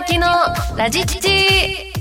行きのラジチチ。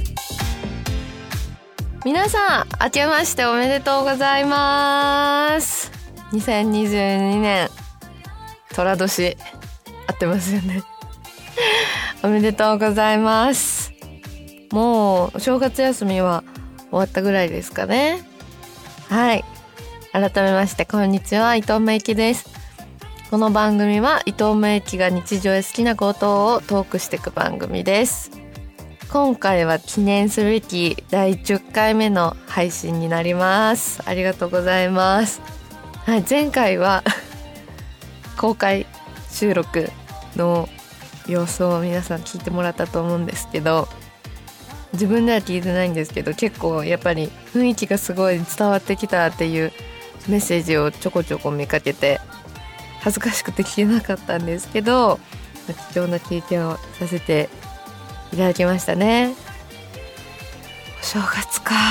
皆さん明けましておめでとうございます。2022年寅年合ってますよねおめでとうございます。もうお正月休みは終わったぐらいですかね。はい、改めましてこんにちは、伊藤芽衣です。この番組は伊藤芽衣が日常へ好きなことをトークしていく番組です。今回は記念すべき第10回目の配信になります。ありがとうございます。はい、前回は公開収録の様子を皆さん聞いてもらったと思うんですけど、自分では聞いてないんですけど、結構やっぱり雰囲気がすごい伝わってきたっていうメッセージをちょこちょこ見かけて、恥ずかしくて聞けなかったんですけど、貴重な経験をさせていただきましたね。お正月か。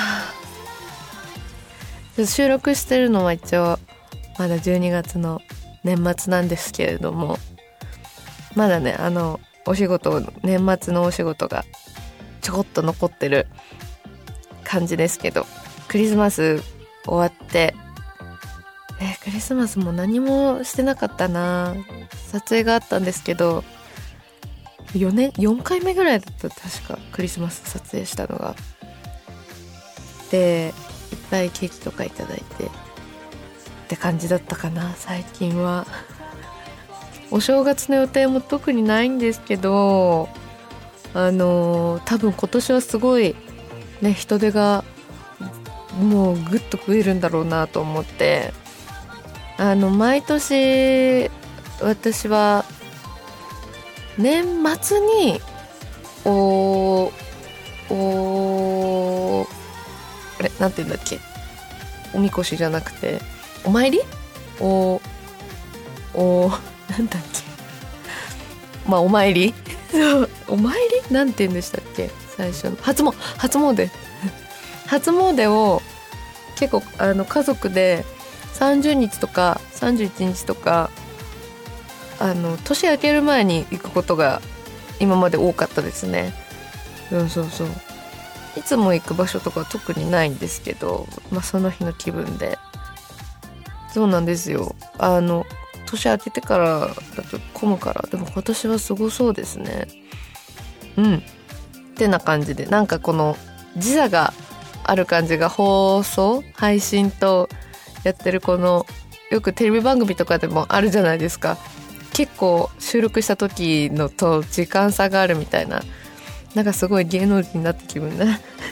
収録してるのは一応まだ12月の年末なんですけれども、まだねお仕事、年末のお仕事がちょこっと残ってる感じですけど、クリスマス終わってクリスマスも何もしてなかったな。撮影があったんですけど、4回目ぐらいだった、確かクリスマス撮影したのが。で、いっぱいケーキとかいただいてって感じだったかな。最近はお正月の予定も特にないんですけど、多分今年はすごいね、人手がもうぐっと増えるんだろうなと思って、毎年私は年末にあれなんて言うんだっけ、おみこしじゃなくてお参りなんだっけ、まあお参りそうお参りなんて言うんでしたっけ、最初の初詣初詣を結構家族で30日とか31日とか年明ける前に行くことが今まで多かったですね。そういつも行く場所とかは特にないんですけど、その日の気分で。そうなんですよ。年明けてからだと混むから。でも今年はすごそうですね。ってな感じで、なんかこの時差がある感じが、配信とやってるこの、よくテレビ番組とかでもあるじゃないですか。結構収録した時のと時間差があるみたいな、なんかすごい芸能人になった気分だ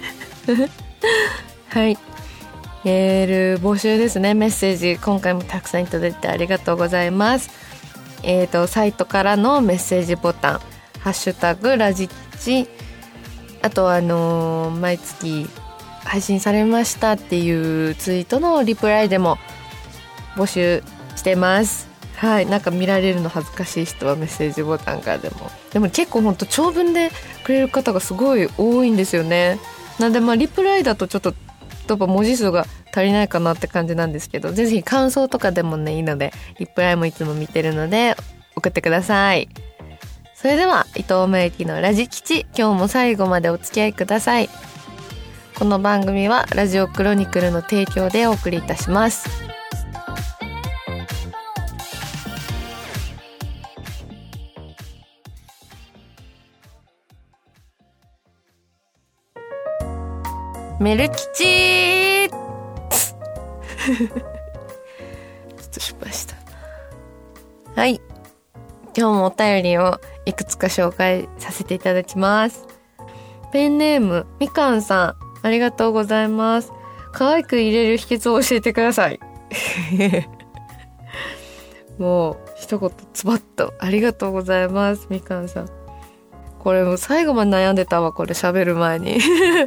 はい、メール募集ですね。メッセージ今回もたくさんいただいてありがとうございます。サイトからのメッセージボタン、ハッシュタグラジッチ、あと毎月配信されましたっていうツイートのリプライでも募集してます。はい、なんか見られるの恥ずかしい人はメッセージボタンからでも結構ほんと長文でくれる方がすごい多いんですよね。なんでリプライだとちょっとやっぱ文字数が足りないかなって感じなんですけど、ぜひ感想とかでもねいいので、リプライもいつも見てるので送ってください。それでは伊藤芽衣のラジ吉、今日も最後までお付き合いください。この番組はラジオクロニクルの提供でお送りいたします。メル吉ちょっと失敗した。はい、今日もお便りをいくつか紹介させていただきます。ペンネームみかんさん、ありがとうございます。可愛く入れる秘訣を教えてくださいもう一言ズバッとありがとうございます。みかんさん、これもう最後まで悩んでたわ、これ喋る前に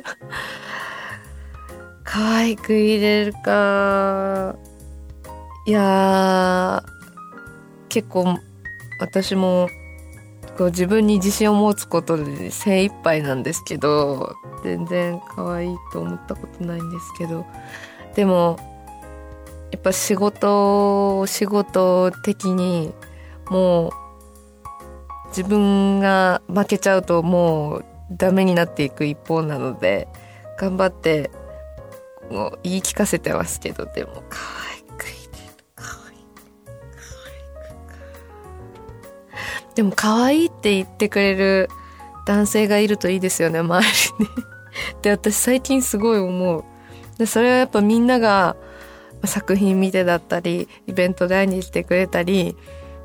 可愛く入れるか。いや結構私もこう自分に自信を持つことで精一杯なんですけど、全然可愛いと思ったことないんですけど、でもやっぱ仕事的にもう自分が負けちゃうともうダメになっていく一方なので、頑張ってもう言い聞かせてますけど、でも可愛くいて、でも可愛いって言ってくれる男性がいるといいですよね、周りにで、私最近すごい思う。で、それはやっぱみんなが作品見てだったり、イベントで会いに来てくれたり、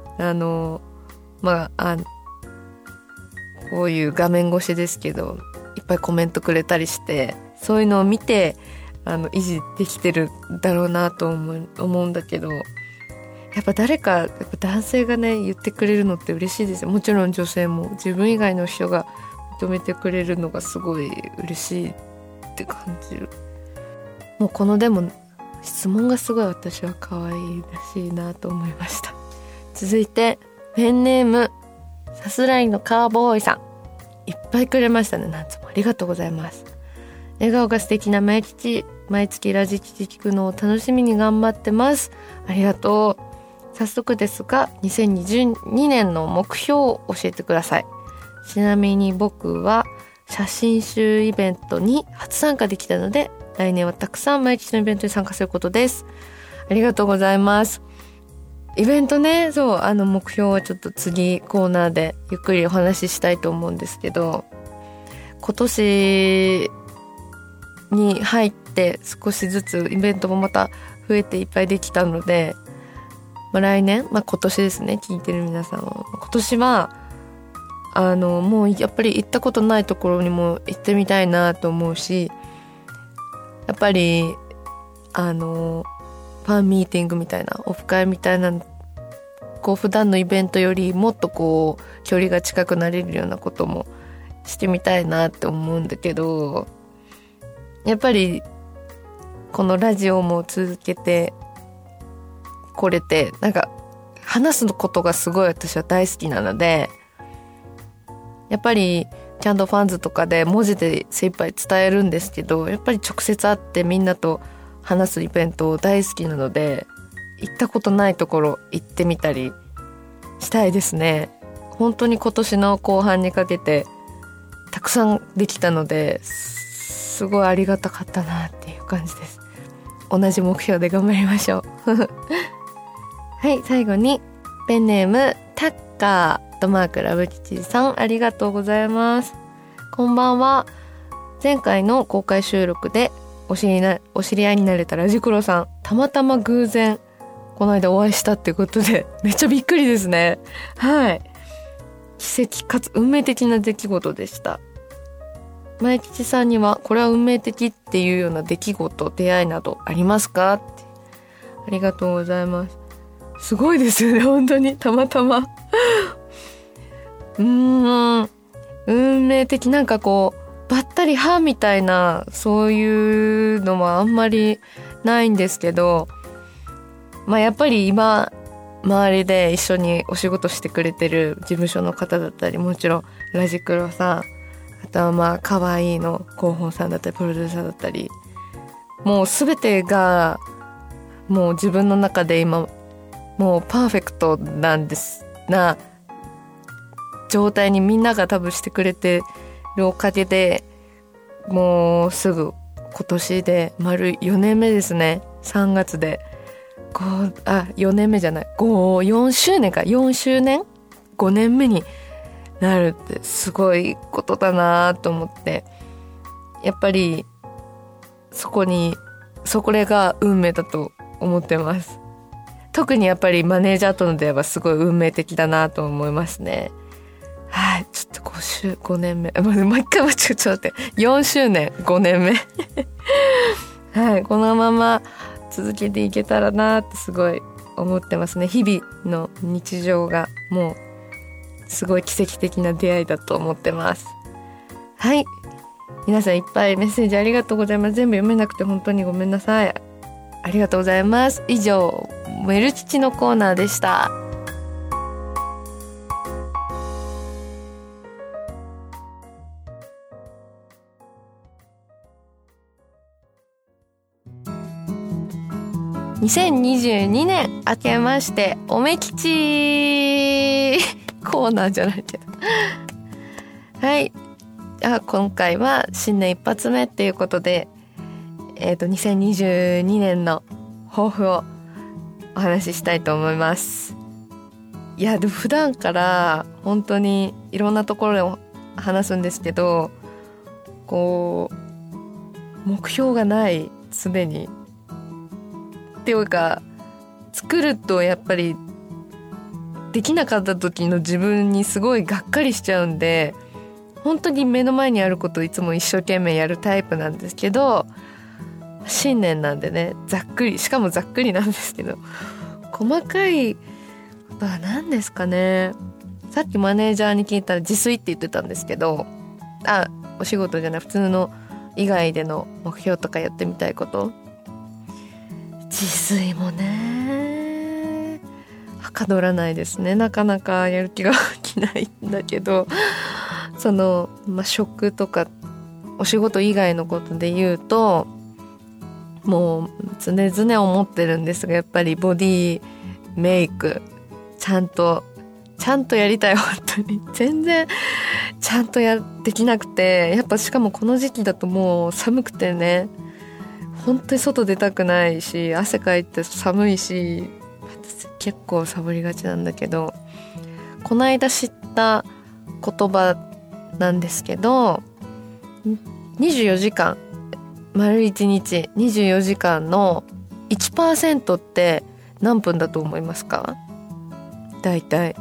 こういう画面越しですけどいっぱいコメントくれたりして、そういうのを見て維持できてるんだろうなと思うんだけど、やっぱ誰か、やっぱ男性がね言ってくれるのって嬉しいですよ。もちろん女性も、自分以外の人が認めてくれるのがすごい嬉しいって感じる。もうこのでも質問がすごい私は可愛いらしいなと思いました。続いてペンネームさすらいのカーボーイさん、いっぱいくれましたね。何つもありがとうございます。笑顔が素敵な毎月ラジキ聞くのを楽しみに頑張ってます。ありがとう。早速ですが2022年の目標を教えてください。ちなみに僕は写真集イベントに初参加できたので、来年はたくさん毎日のイベントに参加することです。ありがとうございます。イベントね、そう目標はちょっと次コーナーでゆっくりお話ししたいと思うんですけど、今年に入って少しずつイベントもまた増えていっぱいできたので、来年、今年ですね、聞いてる皆さんは今年はもうやっぱり行ったことないところにも行ってみたいなと思うし、やっぱりファンミーティングみたいな、オフ会みたいな、こう普段のイベントよりもっとこう距離が近くなれるようなこともしてみたいなって思うんだけど、やっぱりこのラジオも続けてこれて、なんか話すことがすごい私は大好きなので、やっぱりちゃんとファンズとかで文字で精一杯伝えるんですけど、やっぱり直接会ってみんなと話すイベント大好きなので、行ったことないところ行ってみたりしたいですね。本当に今年の後半にかけてたくさんできたので、すごいありがたかったなっていう感じです。同じ目標で頑張りましょうはい、最後にペンネームタッカーラブキチさん、ありがとうございます。こんばんは。前回の公開収録でお知り合いになれたラジクロさん、たまたま偶然この間お会いしたってことでめっちゃびっくりですね。はい、奇跡かつ運命的な出来事でした。前吉さんにはこれは運命的っていうような出来事、出会いなどありますかって。ありがとうございます。すごいですよね、本当にたまたま運命的、なんかこうばったり歯みたいな、そういうのはあんまりないんですけど、やっぱり今周りで一緒にお仕事してくれてる事務所の方だったり、もちろんラジクロさん、あとは可愛いの広報さんだったりプロデューサーだったり、もう全てがもう自分の中で今もうパーフェクトなんですな状態にみんなが多分してくれてるおかげで、もうすぐ今年で丸4年目ですね。3月で4年目じゃない、4周年か、4周年5年目になるってすごいことだなと思って、やっぱりそれが運命だと思ってます。特にやっぱりマネージャーとの出会いはすごい運命的だなと思いますね。はい、ちょっと5年目もう一回ちょっと待って、4周年5年目はい、このまま続けていけたらなってすごい思ってますね。日々の日常がもうすごい奇跡的な出会いだと思ってます。はい、皆さんいっぱいメッセージありがとうございます。全部読めなくて本当にごめんなさい。ありがとうございます。以上、メルチチのコーナーでした。2022年明けましておめきちコーナーじゃないけどはい。今回は新年一発目っていうことで、2022年の抱負をお話ししたいと思います。いや、でも普段から本当にいろんなところで話すんですけど、こう目標がない常にっていうか、作るとやっぱりできなかった時の自分にすごいがっかりしちゃうんで、本当に目の前にあることをいつも一生懸命やるタイプなんですけど、新年なんでね、しかもざっくりなんですけど、細かいことは何ですかね。さっきマネージャーに聞いたら自炊って言ってたんですけど、お仕事じゃない普通の以外での目標とかやってみたいこと、自炊もねはかどらないですね。なかなかやる気が起きないんだけど、食とかお仕事以外のことで言うと、もう常々思ってるんですが、やっぱりボディメイクちゃんとやりたい。本当に全然ちゃんとできなくて、やっぱしかもこの時期だともう寒くてね、本当に外出たくないし、汗かいて寒いし、結構サボりがちなんだけど、この間知った言葉なんですけど、24時間丸1日24時間の 1% って何分だと思いますか？だいたい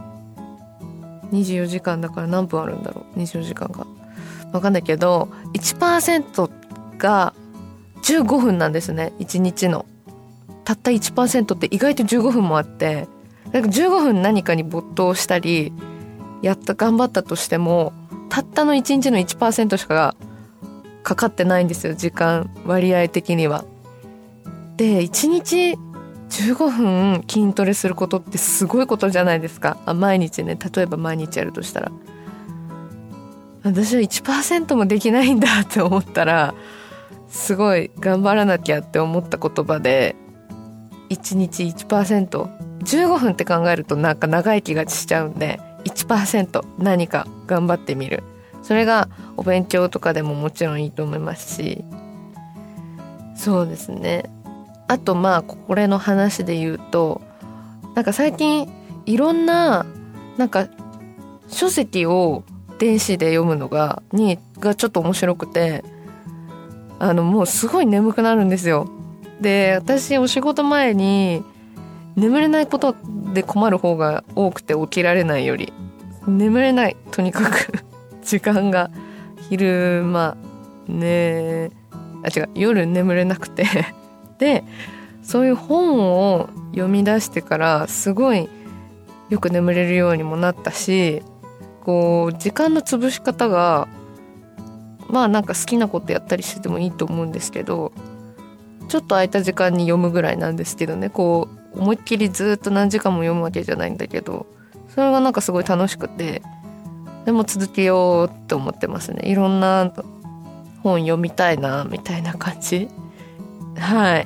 24時間だから何分あるんだろう。24時間が分かんないけど 1% が15分なんですね。1日のたった 1% って意外と15分もあって、なんか15分何かに没頭したり頑張ったとしても、たったの1日の 1% しかかかってないんですよ、時間割合的には。で、1日15分筋トレすることってすごいことじゃないですか。毎日ね、例えば毎日やるとしたら、私は 1% もできないんだって思ったら、すごい頑張らなきゃって思った言葉で、1日 1%15 分って考えるとなんか長い気がしちゃうんで、 1% 何か頑張ってみる。それがお勉強とかでももちろんいいと思いますし、そうですね。あとこれの話で言うと、なんか最近いろんな書籍を電子で読むのがちょっと面白くて、もうすごい眠くなるんですよ。で、私お仕事前に眠れないことで困る方が多くて、起きられないより眠れない、とにかく時間が昼間ね、夜眠れなくてで、そういう本を読み出してからすごいよく眠れるようにもなったし、時間の潰し方が好きなことやったりしててもいいと思うんですけど、ちょっと空いた時間に読むぐらいなんですけどね、思いっきりずっと何時間も読むわけじゃないんだけど、それがすごい楽しくて、でも続けようって思ってますね。いろんな本読みたいなみたいな感じ。はい、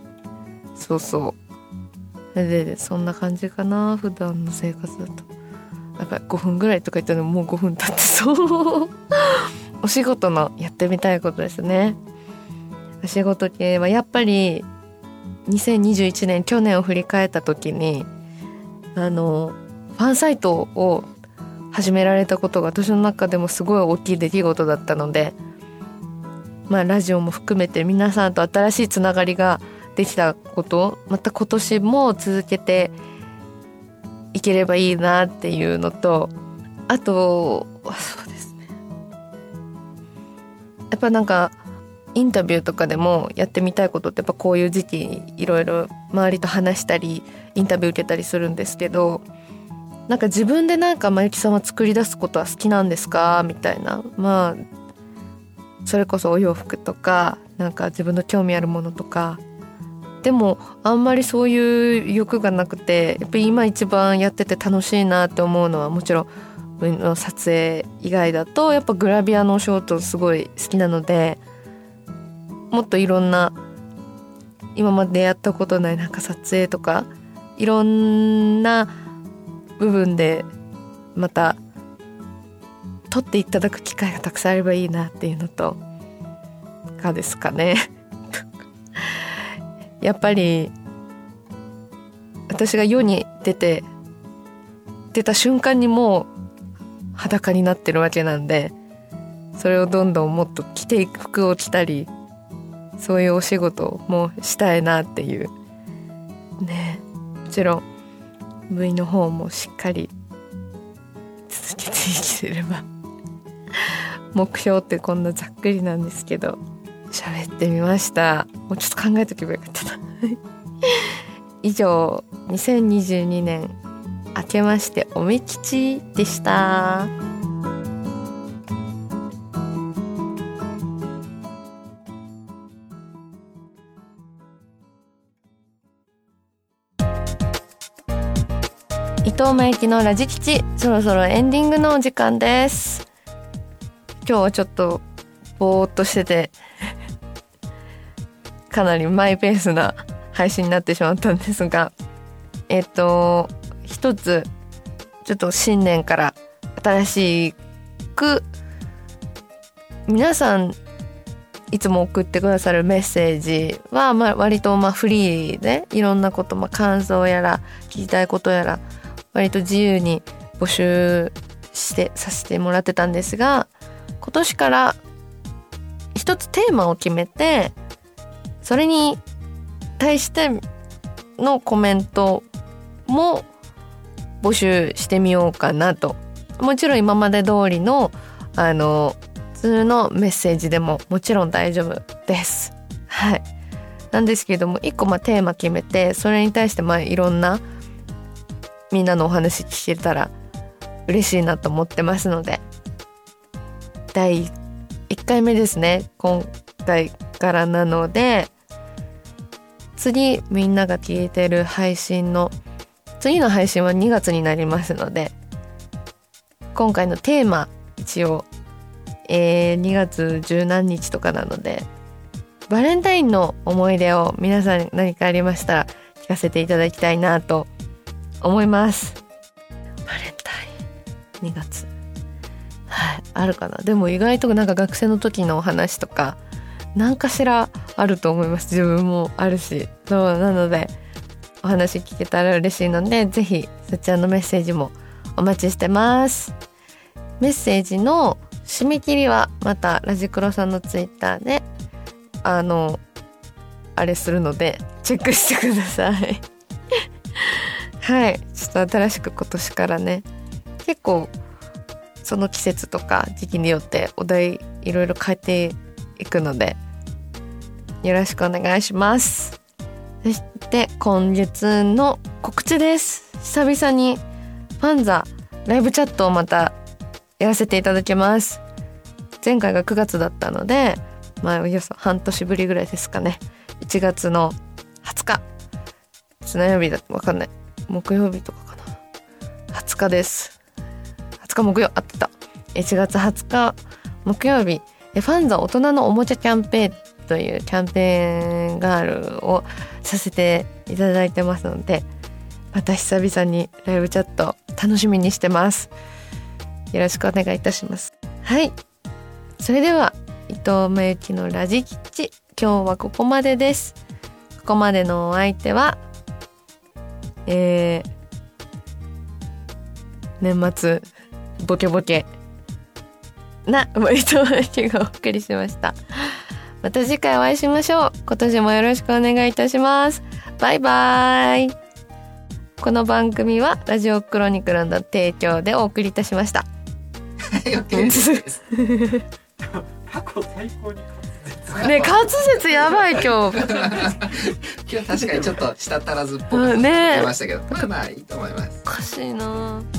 そうで、そんな感じかな。普段の生活だと5分ぐらいとか言ったのもう5分経ってそうお仕事のやってみたいことですね。お仕事系はやっぱり2021年、去年を振り返った時にファンサイトを始められたことが私の中でもすごい大きい出来事だったので、ラジオも含めて皆さんと新しいつながりができたこと、また今年も続けていければいいなっていうのと、あとそうですね、やっぱインタビューとかでもやってみたいことって、やっぱこういう時期にいろいろ周りと話したりインタビュー受けたりするんですけど、自分でまゆきさんは作り出すことは好きなんですかみたいな、それこそお洋服とか自分の興味あるものとか、でもあんまりそういう欲がなくて、やっぱり今一番やってて楽しいなって思うのは、もちろん撮影以外だとやっぱグラビアのお仕事すごい好きなので、もっといろんな今までやったことない撮影とかいろんな部分でまた撮っていただく機会がたくさんあればいいなっていうのとかですかねやっぱり私が世に出た瞬間にもう裸になってるわけなんで、それをどんどんもっと着ていく服を着たり、そういうお仕事もしたいなっていうね。もちろん V の方もしっかり続けて生きてれば目標ってこんなざっくりなんですけど、喋ってみました。もうちょっと考えとけばよかったな以上、2022年明けましておめきちでした。伊藤真由紀のラジ吉、そろそろエンディングのお時間です。今日はちょっとぼーっとしててかなりマイペースな配信になってしまったんですが、一つちょっと新年から新しく皆さんいつも送ってくださるメッセージは、割とフリーでいろんなこと、感想やら聞きたいことやら割と自由に募集させてもらってたんですが、今年から一つテーマを決めて、それに対してのコメントも募集してみようかなと。もちろん今まで通りの普通のメッセージでももちろん大丈夫です。はい。なんですけども、一個テーマ決めて、それに対していろんなみんなのお話聞けたら嬉しいなと思ってますので、第1回目ですね、今回からなので、次みんなが聞いてる配信の次の配信は2月になりますので、今回のテーマ一応、2月十何日とかなので、バレンタインの思い出を皆さん何かありましたら聞かせていただきたいなと思います。バレンタイン2月、はい、あるかな。でも意外と学生の時のお話とか何かしらあると思います。自分もあるし、そうなのでお話聞けたら嬉しいので、ぜひそちらのメッセージもお待ちしてます。メッセージの締め切りはまたラジクロさんのツイッターであれするのでチェックしてくださいはい、ちょっと新しく今年からね、結構その季節とか時期によってお題いろいろ変えていくのでよろしくお願いします。そして今月の告知です。久々にファンザライブチャットをまたやらせていただきます。前回が9月だったので、およそ半年ぶりぐらいですかね。1月の20日何曜日だわかんない、木曜日とかかな、20日です。20日木曜、あってた。1月20日木曜日、ファンザ大人のおもちゃキャンペーンというキャンペーンガールをさせていただいてますので、また久々にライブチャット楽しみにしてます。よろしくお願いいたします。はい、それでは伊藤真由紀のラジ吉、今日はここまでです。ここまでのお相手は年末ボケボケな伊藤真由紀がお送りしました。また次回お会いしましょう。今年もよろしくお願いいたします。バイバイ。この番組はラジオクロニクルの提供でお送りいたしました過去最高にね、滑舌やばい今日今日確かにちょっと舌足らずっぽく出ましたけど、まあいいと思います。 おかしいな。